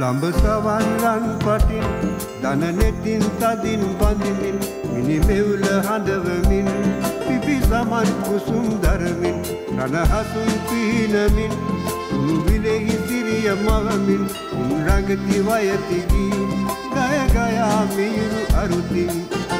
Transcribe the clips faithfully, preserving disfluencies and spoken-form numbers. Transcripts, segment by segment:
ළඹ සවන් රන් පටින් දන නෙතින් තදින් බඳිමින් මිනි මෙවුල හඬවමින් පිපි සමන් කුසුම් දරමින් රණහසුන් පිහිනමින් උණු විලෙහි සිරිය මවමින් උන් රඟති වයති ගී ගය ගයා මියුරු අරුතින්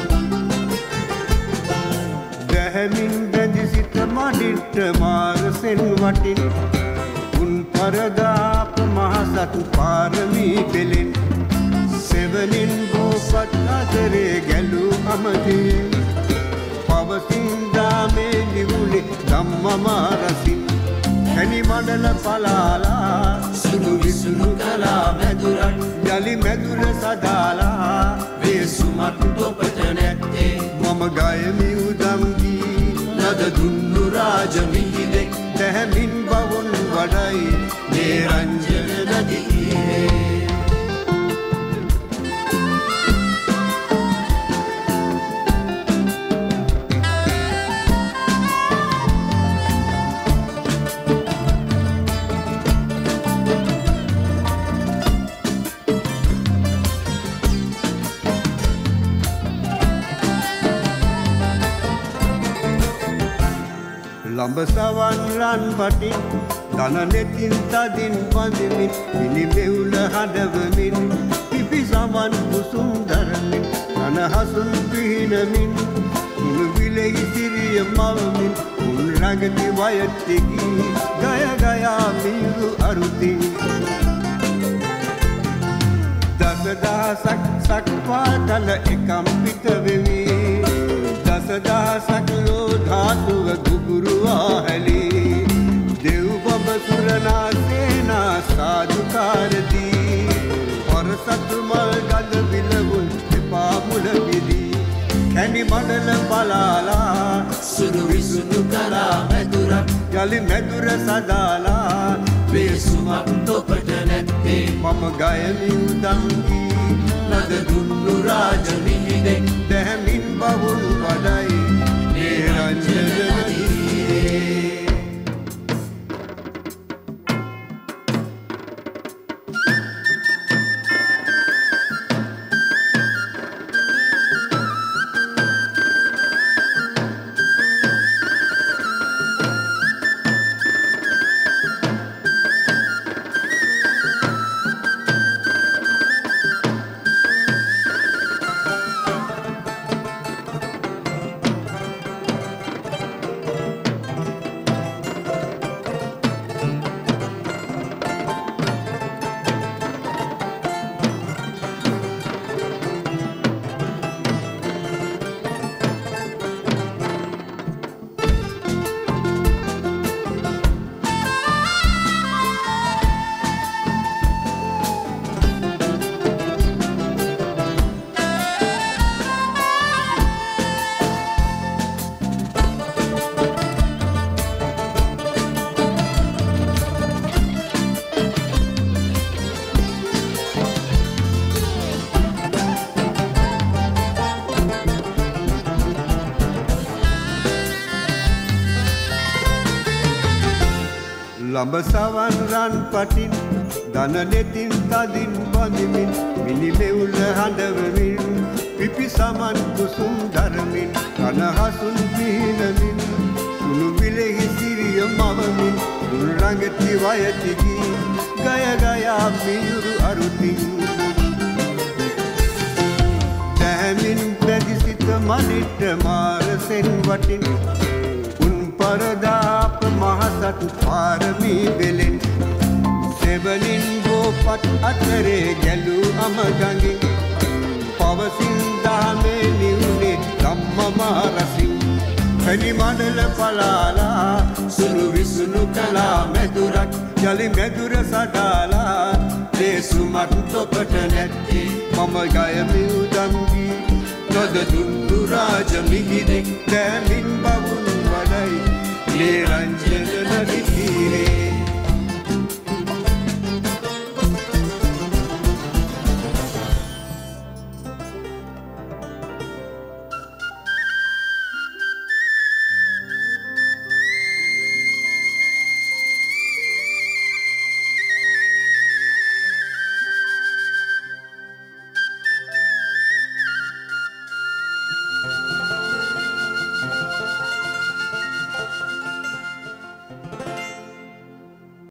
දැහැමින් බැඳි සිත මඩිට මාරසෙන් වටින් උන් පරදාප මහසත් පාරමී පෙළෙන් සෙවණින් බෝපත් අතරේ ගැලූ අමදී පවතින් දාමේ නිවුලේ ධම්මමා රසින් කැණි මඩල පලාලා සුදු විසුණු කලා මැදුරන් යලි මැදුර සදාලා වේසුමත් තොපට නැත්තේ මම ගයමි උදම් ගී නද දුන්නු රාජ මිහිදෙක් දැහැමින් බවුන් වඩයි නිරංජන නදියේ ළඹ සවන් රන් පටින් දන නෙතින් තදින් බඳිමින් මිනි මෙවුල හඬවමින් පිපි සමන් කුසුම් දරමින් රණහසුන් පිහිනමින් උණු විලෙහි සිරිය මවමින් උන් රඟති වයති ගී ගය ගයා මියුරු අරුතින් දස දහසක් සක්පාතල එකම්පිත වෙමි දස දහසක් ලෝ ධාතුව ගුගුරුවා හැලී දෙව් බඹ සුරනා සේනා සාදුකාරදී පරසතු මල් ගඳ විලවුන් එපා මුල විදී කැණි මඩල බලාලා සුදු විසුණු කලා මැදුරක් යලි මැදුර සදාලා වේසුමක් තොපට නැත්තේ මම ගයමි උදම් ගී නද දුන්නු රාජ මිහිදෙක් දැහැමින් බවුන් වඩයි නිරංජන නදියේ ළඹ සවන් රන් පටින් දන නෙතින් තදින් බඳිමින් මිනි මෙවුල හඬවමින් පිපි සමන් කුසුම් දරමින් රණහසුන් පිහිනමින් උණු විලෙහි සිරිය මවමින් උන් රඟති වයති ගී ගය ගයා මියුරු අරුතින් දැහැමින් බැඳි සිත මනිට මාරසෙන් වටින් පරදාප මහසත් පාරමී පෙළෙන් සෙවණින් බෝපත් අතරේ ගැලූ අමගඟින් පවසින් දාමේ නිවුලේ ධම්මමා රසින් කැණි මඩල පලාලා සුදු විසුණු කලා මැදුරක් යලි මැදුර සදාලා වේසුමක් තොපට නැත්තේ මම ගයමි උදම් ගී නද දුන්නු රාජ මිහිදෙක් දැහැමින්